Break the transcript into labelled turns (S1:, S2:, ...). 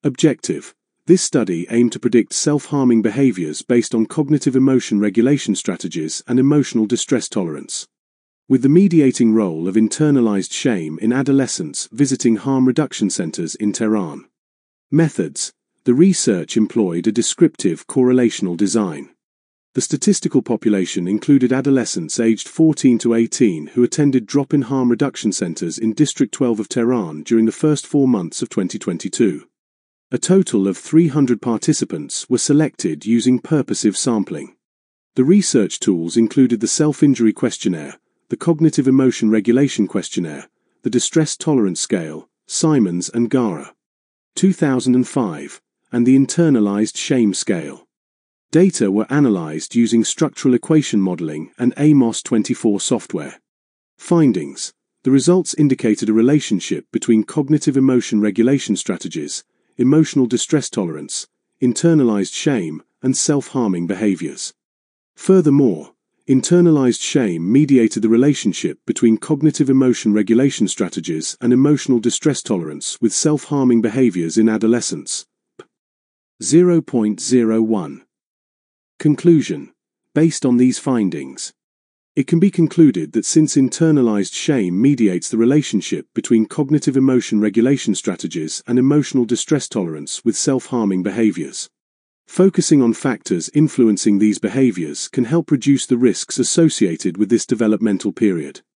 S1: Objective. This study aimed to predict self-harming behaviors based on cognitive emotion regulation strategies and emotional distress tolerance. With the mediating role of internalized shame in adolescents visiting harm reduction centers in Tehran. Methods. The research employed a descriptive correlational design. The statistical population included adolescents aged 14 to 18 who attended drop-in harm reduction centers in District 12 of Tehran during the first 4 months of 2022. A total of 300 participants were selected using purposive sampling. The research tools included the Self-Injury Questionnaire, the Cognitive Emotion Regulation Questionnaire, the Distress Tolerance Scale, Simons and Gara, 2005, and the Internalized Shame Scale. Data were analyzed using structural equation modeling and AMOS-24 software. Findings. The results indicated a relationship between cognitive emotion regulation strategies, emotional distress tolerance, internalized shame, and self-harming behaviors. Furthermore, internalized shame mediated the relationship between cognitive emotion regulation strategies and emotional distress tolerance with self-harming behaviors in adolescents. 0.01. Conclusion. Based on these findings, it can be concluded that since internalized shame mediates the relationship between cognitive emotion regulation strategies and emotional distress tolerance with self-harming behaviors, focusing on factors influencing these behaviors can help reduce the risks associated with this developmental period.